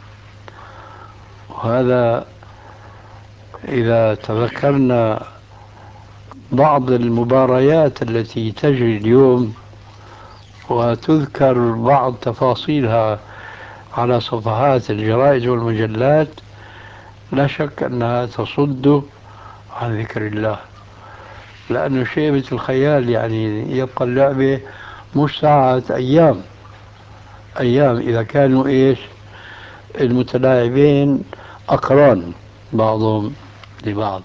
وهذا إذا تذكرنا بعض المباريات التي تجري اليوم وتذكر بعض تفاصيلها على صفحات الجرائد والمجلات، لا شك أنها تصد عن ذكر الله، لأنه شيبة الخيال يعني يبقى اللعبة مش ساعات، أيام أيام إذا كانوا إيش المتلاعبين أقران بعضهم لبعض.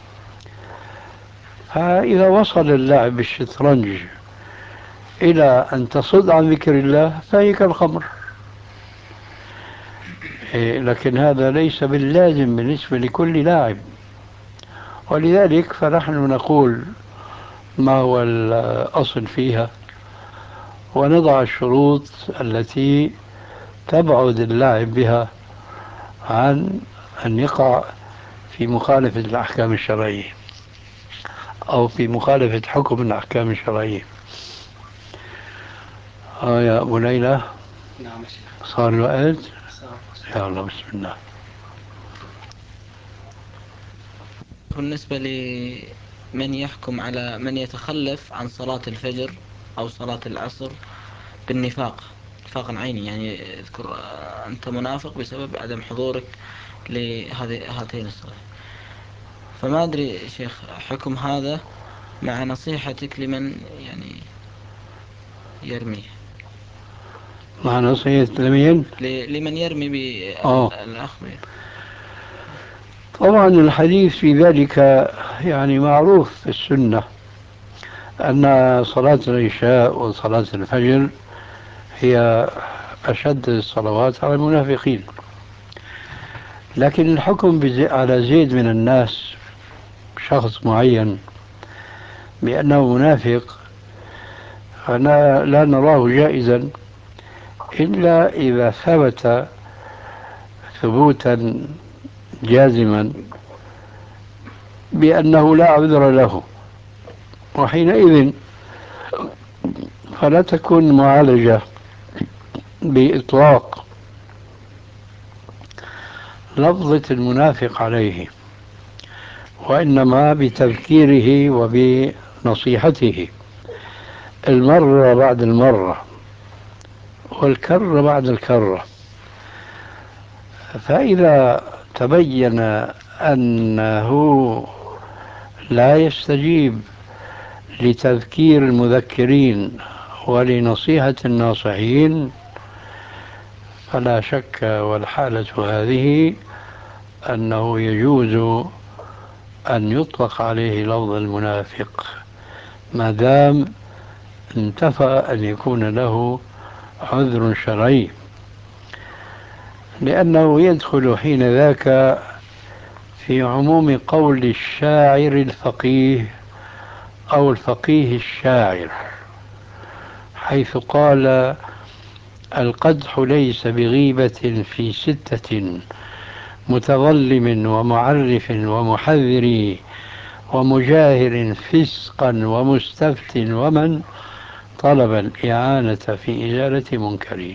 فإذا وصل اللعب بالشطرنج إلى أن تصد عن ذكر الله فهي كالخمر. لكن هذا ليس باللازم بالنسبة لكل لاعب، ولذلك فنحن نقول ما هو الأصل فيها ونضع الشروط التي تبعد اللاعب بها عن أن يقع في مخالفة الأحكام الشرعية أو في مخالفة حكم الأحكام الشرعية. آه يا أبو ليلى. نعم شيخ. صار الوقت؟ صار. يا الله بسم الله. بالنسبة لمن يحكم على من يتخلف عن صلاة الفجر أو صلاة العصر بالنفاق، نفاقا عيني، يعني يذكر أنت منافق بسبب عدم حضورك لهاتين الصلاة، فما أدري شيخ حكم هذا مع نصيحتك لمن يعني يرمي، مع نصيحة لمين؟ لمن يرمي بالأخبار. طبعا الحديث في ذلك يعني معروف في السنة، أن صلاة العشاء وصلاة الفجر هي أشد الصلوات على المنافقين. لكن الحكم على زيد من الناس، شخص معين، بأنه منافق، فلا لا نراه جائزا إلا إذا ثبت ثبوتا جازما بأنه لا عذر له، وحينئذ فلا تكون معالجة بإطلاق لفظة المنافق عليه، وإنما بتذكيره وبنصيحته المرة بعد المرة والكرة بعد الكرة. فإذا تبين أنه لا يستجيب لتذكير المذكرين ولنصيحة الناصحين، فلا شك والحالة هذه أنه يجوز أن يطلق عليه لفظ المنافق ما دام انتفى أن يكون له عذر شرعي، لأنه يدخل حين ذاك في عموم قول الشاعر الفقيه أو الفقيه الشاعر، حيث قال: القدح ليس بغيبة في ستة، متظلم ومعرف ومحذر ومجاهر فسقا ومستفت ومن طلب الإعانة في إزالة منكره.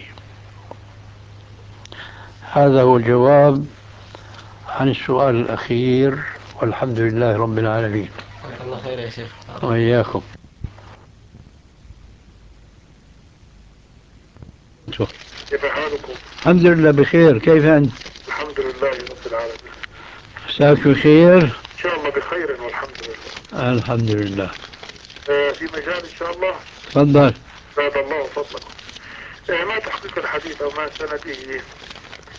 هذا هو الجواب عن السؤال الأخير، والحمد لله رب العالمين. الله خير يا شيخ. وإياكم. كيف حالكم؟ الحمد لله بخير، كيف أنت؟ الحمد لله رب العالمين. مساك بخير؟ إن شاء الله بخير والحمد لله. الحمد لله. آه في مجال إن شاء الله. تفضل. زاد الله فضلكم. آه ما تحقيق الحديث أو ما سنده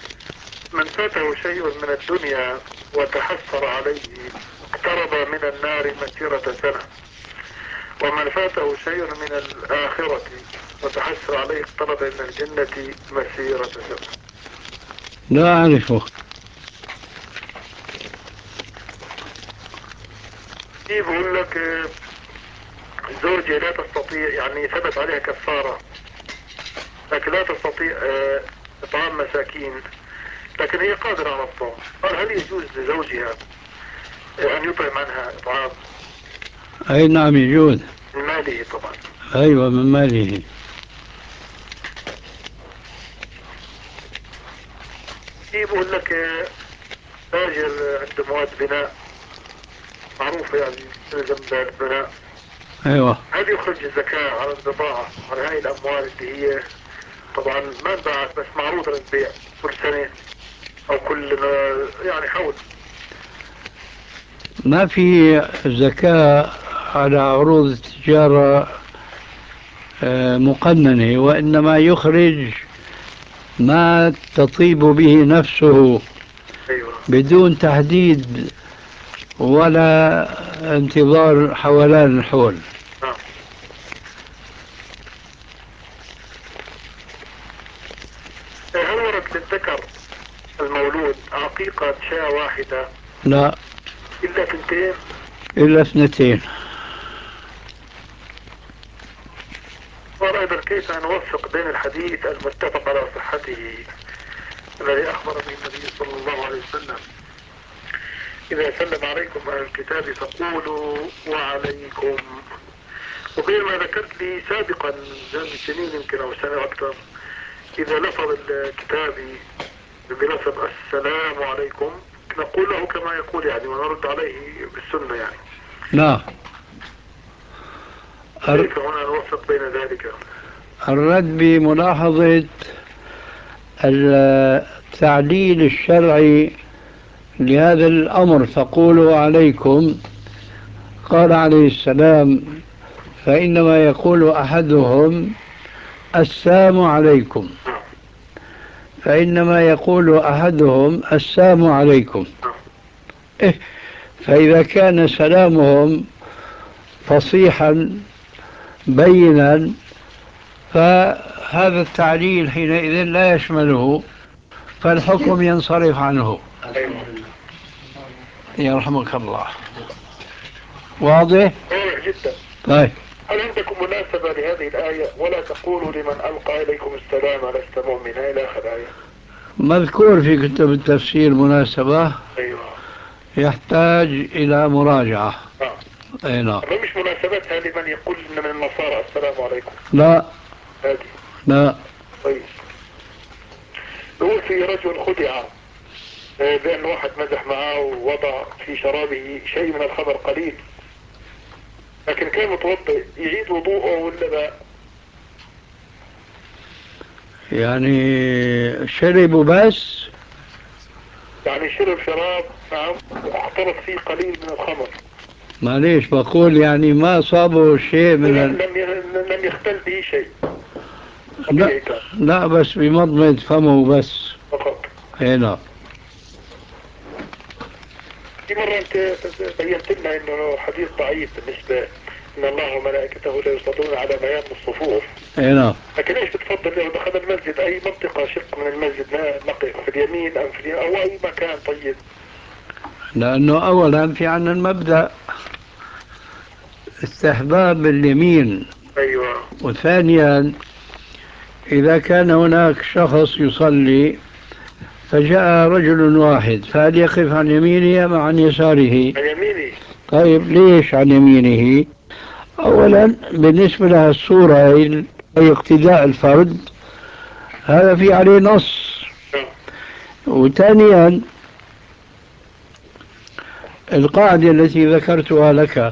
من فاته شيء من الدنيا وتحسر عليه اقترب من النار مسيرة سنة، ومن فاته شيء من الآخرة وتحسر عليه اقترب من الجنة مسيرة سنة. لا أعرفه. في بقول لك زوجة لا تستطيع، يعني ثبت عليها كفارة لكن لا تستطيع إطعام مساكين، لكن هي قادرة على الصوم، قال هل يجوز لزوجها أن يطعم عنها إطعام؟ أي نعم يجوز. من ماله طبعا. أيوة من ماله. في بقول لك تاجر عنده مواد بناء معروفة يعني تلزم بالبناء. أيوة. هل يخرج الزكاة على البضاعة على هاي الأموال اللي هي طبعا ما انباعت بس معروضة للبيع كل سنة أو كل يعني حول؟ ما في زكاة على عروض التجارة مقننة، وإنما يخرج ما تطيب به نفسه. أيوة. بدون تحديد ولا انتظار حولان الحول. نعم. هل ورد للذكر المولود عقيقة شاة واحدة؟ لا، إلا ثنتين. إلا اثنتين. وأيضا كيف نوفق بين الحديث المتفق على صحته الذي أخبر به النبي صلى الله عليه وسلم إذا سلم عليكم أهل الكتاب فقولوا وعليكم، وبين ما ذكرت لي سابقا من سنين يمكن أو سنة أكثر إذا لفظ الكتابي بلفظ السلام عليكم نقول له كما يقول يعني ونرد عليه بالسنة يعني. لا. كيف هنا نوفق بين ذلك؟ الرد بملاحظة التعليل الشرعي لهذا الأمر، فقولوا عليكم. قال عليه السلام فإنما يقول أحدهم السلام عليكم، فإنما يقول أحدهم السلام عليكم. إيه، فإذا كان سلامهم فصيحا بينا فهذا التعليل حينئذ لا يشمله، فالحكم ينصرف عنه. يرحمك الله. واضح؟ واضح جدا. طيب. هل عندكم مناسبة لهذه الآية ولا تقولوا لمن ألقى إليكم السلام لست مؤمنا إلى آخر آية؟ مذكور في كتب التفسير مناسبة. أيوة. يحتاج إلى مراجعة. نعم. أي نعم. ما مش مناسبتها لمن يقول من النصارى السلام عليكم؟ لا. هذه. لا. طيب. يقول في رجل خدع بأن واحد مزح معه ووضع في شرابه شيء من الخمر قليل، لكن كان متوضئ، يعيد وضوءه ولا لا؟ يعني شربوا بس؟ يعني شرب شراب نعم واختلط فيه قليل من الخمر. معليش بقول يعني ما أصابه شيء من لا ال... لم لم يختل به شيء. لا. لا بس بمضمض فمه بس فقط. اي نعم. في مرة أنت بينت لنا إنه حديث ضعيف بالنسبة إن الله وملائكته لا يصلون على ميامن الصفوف. اي نعم. لكن إيش بتفضل لو دخلنا المسجد أي منطقة شق من المسجد نقف في اليمين أم في اليمين أو أي مكان؟ طيب. لأنه أولا في عنا المبدأ استحباب اليمين. أيوة. وثانيا إذا كان هناك شخص يصلي فجاء رجل واحد فهل يقف عن يمينه أم عن يساره؟ عن يمينه. طيب ليش عن يمينه؟ أولا بالنسبة لها الصورة أي اقتداء الفرد هذا في عليه نص. وثانيا القاعدة التي ذكرتها لك.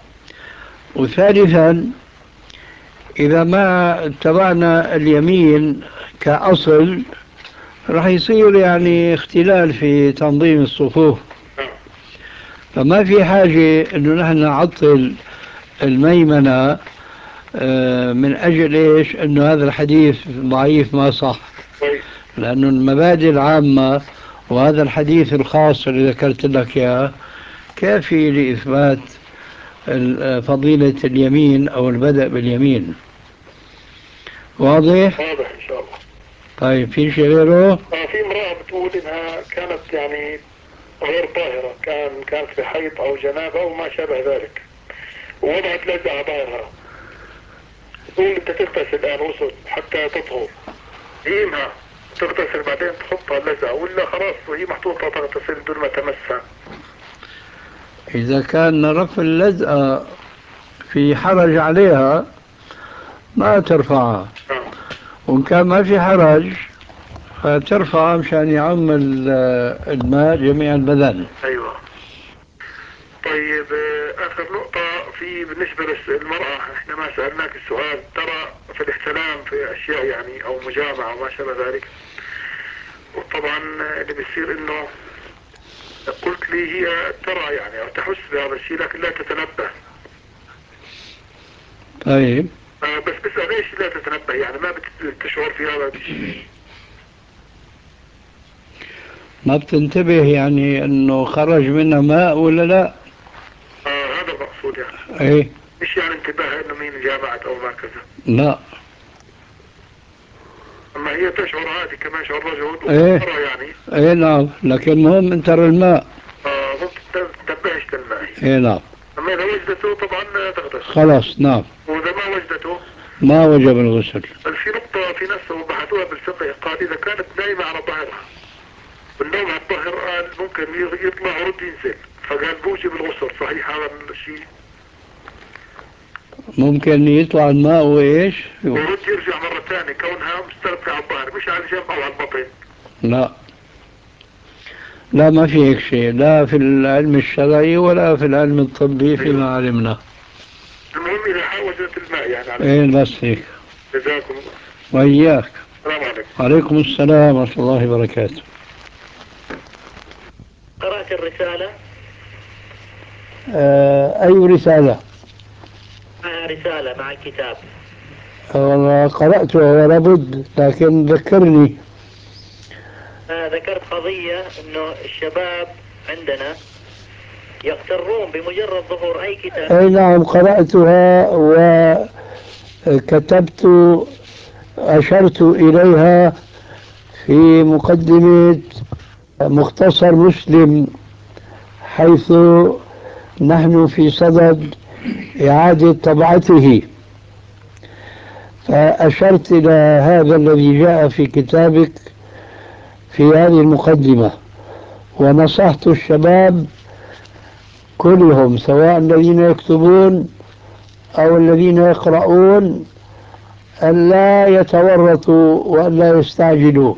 وثالثا إذا ما اتبعنا اليمين كأصل راح يصير يعني اختلال في تنظيم الصفوف، فما في حاجة انه نحن نعطل الميمنة من اجل ايش؟ انه هذا الحديث ضعيف ما صح، لانه المبادئ العامة وهذا الحديث الخاص اللي ذكرت لك إياه كافي لإثبات فضيلة اليمين أو البدء باليمين. واضح؟ واضح إن شاء الله. طيب في شيء غيره؟ آه في امرأة بتقول إنها كانت يعني غير طاهرة، كان كانت في حيض أو جنابة أو ما شابه ذلك، ووضعت لزقة على ظهرها، تقول أنت تغتسل الآن غسل حتى تطهر، قيمها تغتسل بعدين تحطها اللزقة ولا خلاص وهي محطوطة تغتسل بدون ما تمسها؟ إذا كان رفع اللزقة في حرج عليها ما ترفعها، آه. وإن كان ما في حرج فترفع مشان يعم الماء جميع البدن. أيوة. طيب آخر نقطة في بالنسبة للمرأة، احنا ما سألناك السؤال، ترى في الاحتلام في أشياء يعني أو مجامعة وما شابه ذلك، وطبعا اللي بيصير إنه قلت لي هي ترى يعني أو تحس بهذا الشيء لكن لا تتنبه. طيب آه بس بسأل ليش لا تتنبه، يعني ما بتشعر في هذا الشيء؟ ما بتنتبه يعني انه خرج منها ماء ولا لا؟ آه هذا المقصود يعني. ايه مش يعني انتباه انه مين جامعت او ما كذا. لا. اما هي تشعر عادي كما يشعر الرجل ايه ترى يعني. ايه نعم، لكن المهم ان ترى الماء. اه ممكن تنتبهش للماء. ايه نعم. اما اذا وجدته طبعا تغتسل. خلاص نعم. واذا ما وجدته ما وجب الغسل. في نقطة في ناس بحثوها بالفقه، قال اذا كانت نايمة على ظهرها والنوم على الظهر قال ممكن يطلع ورد ينزل، فقال بوجب الغسل، صحيح هذا الشيء؟ ممكن يطلع الماء وايش؟ ورد يرجع مرة ثانية كونها مستلقية على الظهر مش على الجنب او على البطن. لا لا ما في هيك شيء، لا في العلم الشرعي ولا في العلم الطبي فيما أيوه. علمنا. المهم إذا حاوزت الماء يعني على ايه بس هيك. جزاكم الله. وإياك. السلام عليكم. وعليكم السلام ورحمة الله وبركاته. قرأت الرسالة؟ آه أي رسالة؟ معها رسالة مع الكتاب. والله قرأتها ولا بد، لكن ذكرني. أنا ذكرت قضية إنه الشباب عندنا يغترون بمجرد ظهور أي كتاب. أي نعم قرأتها وكتبت أشرت إليها في مقدمة مختصر مسلم، حيث نحن في صدد إعادة طبعته، فأشرت إلى هذا الذي جاء في كتابك في هذه المقدمة، ونصحت الشباب كلهم سواء الذين يكتبون أو الذين يقرؤون أن لا يتورطوا وأن لا يستعجلوا.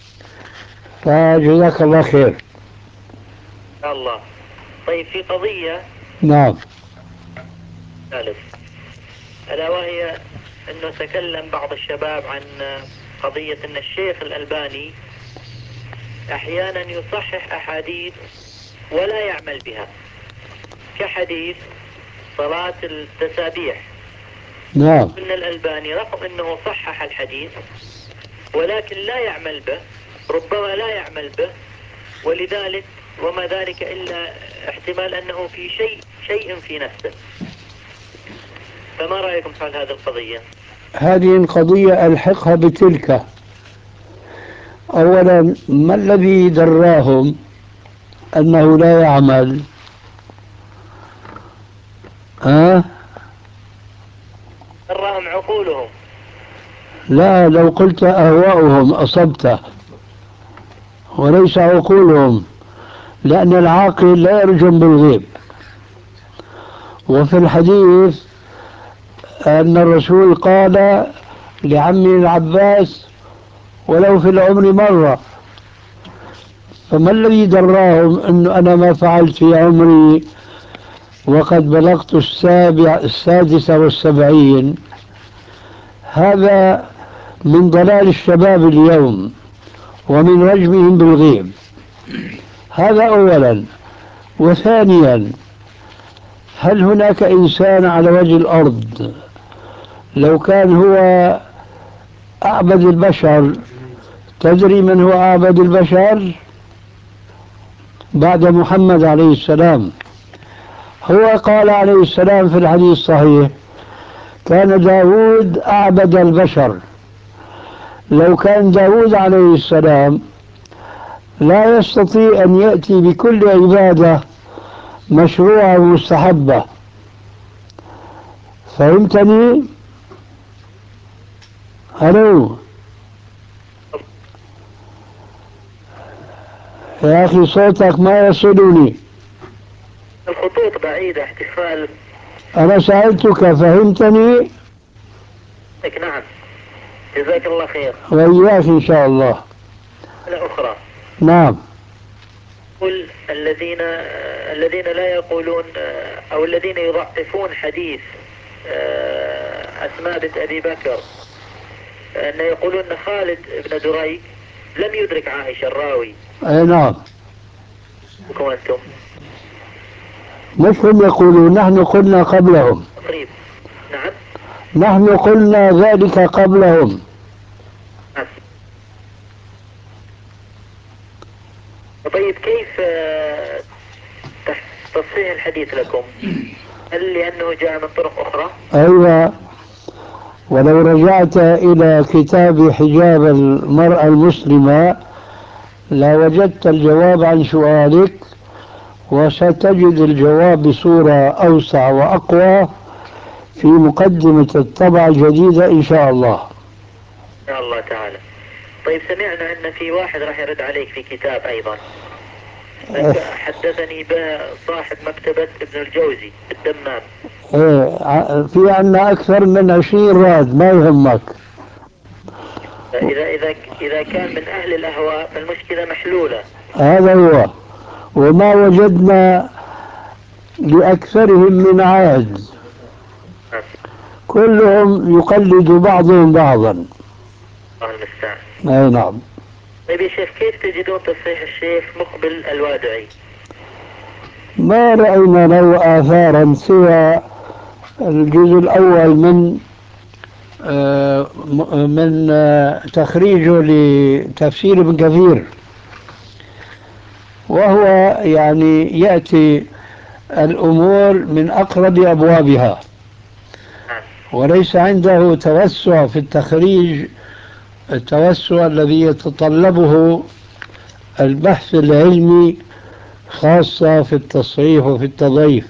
فجزاك الله خير. الله. طيب في قضية. نعم. ثالث ألا وهي أنه تكلم بعض الشباب عن قضية أن الشيخ الألباني أحيانا يصحح أحاديث ولا يعمل بها، كحديث صلاة التسابيح. نعم. أن الألباني رغم أنه صحح الحديث ولكن لا يعمل به، ربما لا يعمل به، ولذلك وما ذلك إلا احتمال أنه في شيء شيء في نفسه. فما رأيكم حول هذه القضية؟ هذه القضية ألحقها بتلك. أولا ما الذي دراهم أنه لا يعمل؟ ها؟ دراهم عقولهم. لا، لو قلت أهواؤهم أصبت، وليس عقولهم، لأن العاقل لا يرجم بالغيب. وفي الحديث أن الرسول قال لعمي العباس ولو في العمر مرة. فما الذي دراهم أنه أنا ما فعلت في عمري وقد بلغت السابع السادسة والسبعين؟ هذا من ضلال الشباب اليوم ومن رجمهم بالغيب. هذا أولا. وثانيا، هل هناك إنسان على وجه الأرض لو كان هو أعبد البشر، تدري من هو أعبد البشر؟ بعد محمد عليه السلام. هو قال عليه السلام في الحديث الصحيح: كان داود أعبد البشر. لو كان داود عليه السلام لا يستطيع أن يأتي بكل عبادة مشروعة مستحبة. فهمتني؟ ألو يا أخي، صوتك ما يصلني. الخطوط بعيدة احتفال. أنا سألتك فهمتني؟ نعم، جزاك الله خير. وإياك إن شاء الله. الأخرى نعم. قل الذين الذين لا يقولون أو الذين يضعفون حديث أسماء بنت أبي بكر، أن يقولون أن خالد بن دريك لم يدرك عائشة الراوي. أي نعم. وأنتم مش هم يقولون، نحن قلنا قبلهم. تقريب. نعم، نحن قلنا ذلك قبلهم. نعم. طيب كيف تصحيح الحديث لكم؟ هل لأنه جاء من طرق أخرى؟ أيوة، ولو رجعت إلى كتاب حجاب المرأة المسلمة لوجدت الجواب عن سؤالك، وستجد الجواب بصورة أوسع وأقوى في مقدمة الطبعة الجديدة إن شاء الله. إن شاء الله تعالى. طيب سمعنا أن في واحد راح يرد عليك في كتاب أيضا، حدثني به صاحب مكتبة ابن الجوزي الدمام. إيه، في عنا أكثر من عشرين راد، ما يهمك. إذا إذا إذا كان من أهل الأهواء فالمشكلة محلولة. هذا هو، وما وجدنا لأكثرهم من عهد، كلهم يقلد بعضهم بعضا. الله المستعان. أي نعم. طيب يا شيخ، كيف تجدون تصحيح الشيخ مقبل الوادعي؟ ما رأينا له آثارا سوى الجزء الأول من آه من آه تخريجه لتفسير ابن كثير، وهو يعني يأتي الأمور من أقرب أبوابها، وليس عنده توسع في التخريج، التوسع الذي يتطلبه البحث العلمي، خاصة في التصحيح وفي التضعيف.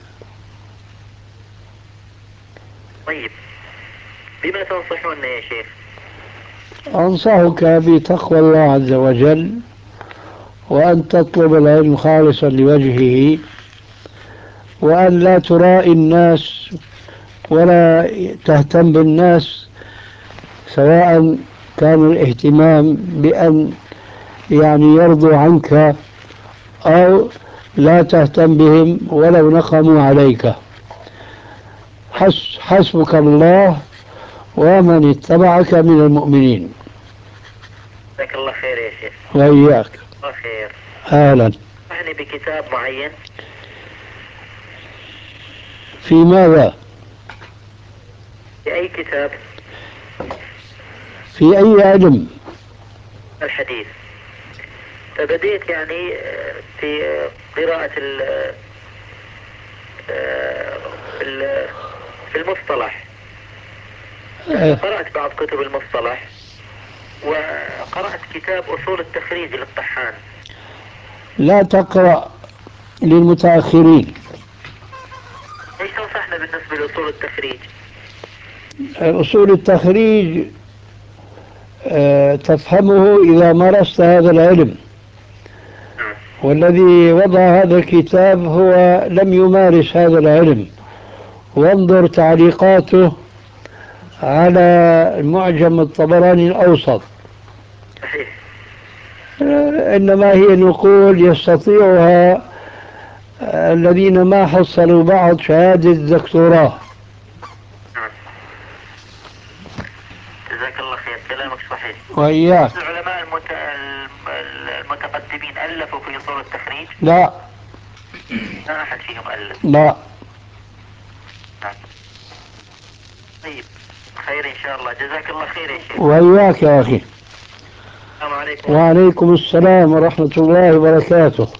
طيب بما تنصحون يا شيخ؟ أنصحك بتقوى الله عز وجل، وأن تطلب العلم خالصا لوجهه، وأن لا ترائي الناس ولا تهتم بالناس، سواء كان الاهتمام بأن يعني يرضوا عنك أو لا تهتم بهم ولو نقموا عليك. حسبك الله ومن اتبعك من المؤمنين. جزاك الله خير يا شيخ. وإياك. الله خير. أهلا. أعني بكتاب معين. في ماذا؟ في أي كتاب؟ في أي علم؟ الحديث. فبديت يعني في قراءة ال في المصطلح. قرأت بعض كتب المصطلح، وقرأت كتاب أصول التخريج للطحان. لا تقرأ للمتأخرين. ايش تنصحنا بالنسبة لأصول التخريج؟ أصول التخريج أه تفهمه إذا مارست هذا العلم، والذي وضع هذا الكتاب هو لم يمارس هذا العلم. وانظر تعليقاته على المعجم الطبراني الأوسط. صحيح. إنما هي نقول يستطيعها الذين ما حصلوا بعض شهادة الدكتوراه. جزاك الله خير، كلامك صحيح. وإياك. العلماء المت... المتقدمين ألفوا في أصول التخريج؟ لا، لا أحد فيهم ألف. لا. طيب خير إن شاء الله، جزاك الله خير يا شيخ. وإياك يا أخي. السلام عليكم. وعليكم السلام ورحمة الله وبركاته.